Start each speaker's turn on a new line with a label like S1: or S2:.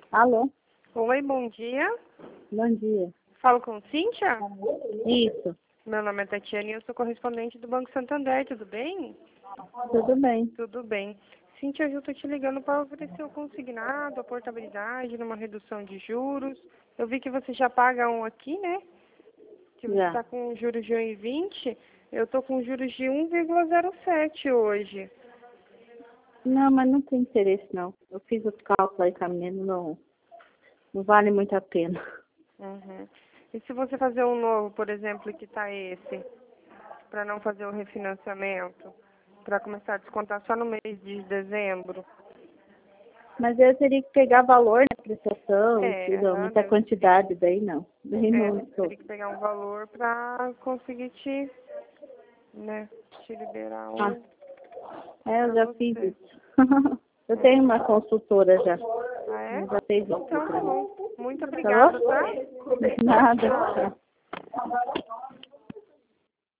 S1: Alô?
S2: Oi, bom dia.
S1: Bom dia.
S2: Falo com Cíntia?
S1: Isso,
S2: Meu nome é Tatiana e eu sou correspondente do Banco Santander, tudo bem?
S1: tudo bem.
S2: Tudo bem. Cíntia, eu estou te ligando para oferecer o consignado, a portabilidade numa redução de juros. Eu vi que você já paga um aqui, né? Que você
S1: Já.
S2: está com juros de 1,20. Eu estou com juros de 1,07 hoje.
S1: Não, mas não tem interesse não. Eu fiz os cálculos aí com a menina, não vale muito a pena.
S2: Uhum. E se você fazer um novo, por exemplo, que está esse, para não fazer o refinanciamento, para começar a descontar só no mês de dezembro?
S1: Mas eu teria que pegar valor na prestação e tudo, muita
S2: Deve,
S1: quantidade daí não. Daí não
S2: você
S1: sou.
S2: teria que pegar um valor para conseguir te liberar
S1: Ah, eu
S2: para
S1: já fiz
S2: você.
S1: isso. Eu tenho uma consultora já.
S2: Ah, é?
S1: Eu já fez isso
S2: Então tá
S1: pra mim.
S2: bom. Muito
S1: Tá
S2: obrigada, tá?
S1: bom? Nada.
S2: Tchau.
S1: Tchau.